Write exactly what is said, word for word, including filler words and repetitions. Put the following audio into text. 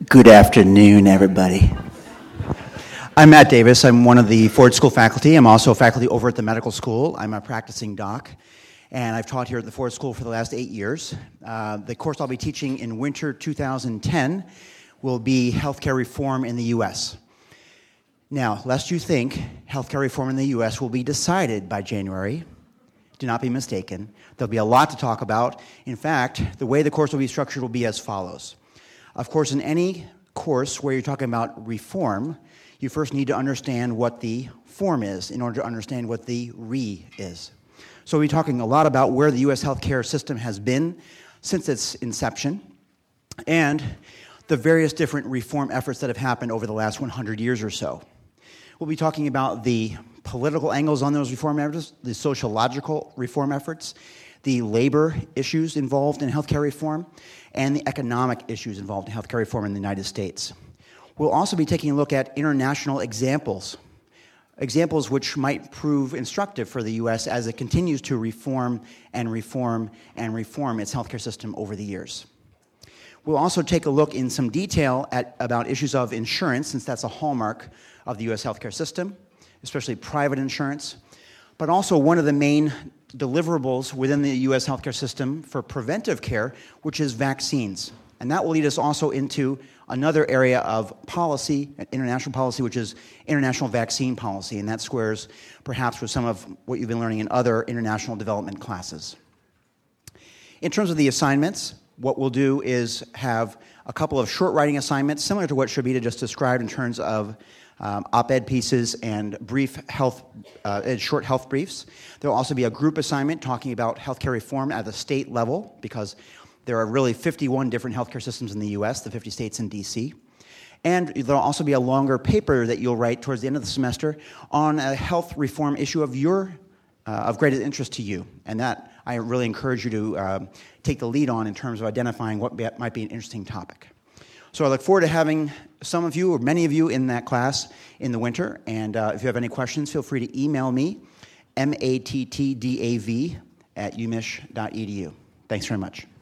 Good afternoon, everybody. I'm Matt Davis. I'm one of the Ford School faculty. I'm also faculty over at the medical school. I'm a practicing doc, and I've taught here at the Ford School for the last eight years. Uh, the course I'll be teaching in winter two thousand ten will be healthcare reform in the U S. Now, lest you think healthcare reform in the U S will be decided by January, do not be mistaken. There'll be a lot to talk about. In fact, the way the course will be structured will be as follows. Of course, in any course where you're talking about reform, you first need to understand what the form is in order to understand what the re is. So we'll be talking a lot about where the U S healthcare system has been since its inception and the various different reform efforts that have happened over the last one hundred years or so. We'll be talking about the political angles on those reform efforts, the sociological reform efforts, the labor issues involved in healthcare reform, and the economic issues involved in healthcare reform in the United States. We'll also be taking a look at international examples, examples which might prove instructive for the U S as it continues to reform and reform and reform its healthcare system over the years. We'll also take a look in some detail at about issues of insurance, since that's a hallmark of the U S healthcare system, especially private insurance, but also one of the main deliverables within the U S healthcare system for preventive care, which is vaccines. And that will lead us also into another area of policy, international policy, which is international vaccine policy, and that squares perhaps with some of what you've been learning in other international development classes. In terms of the assignments, what we'll do is have a couple of short writing assignments, similar to what Shabita just described in terms of Um, op-ed pieces and brief health, uh, and short health briefs. There will also be a group assignment talking about healthcare reform at the state level, because there are really fifty-one different healthcare systems in the U S, the fifty states and D C. And there will also be a longer paper that you'll write towards the end of the semester on a health reform issue of your, uh, of greatest interest to you. And that I really encourage you to um, take the lead on in terms of identifying what be, might be an interesting topic. So I look forward to having some of you or many of you in that class in the winter. And uh, if you have any questions, feel free to email me, M A T T D A V at U M I S H dot E D U. Thanks very much.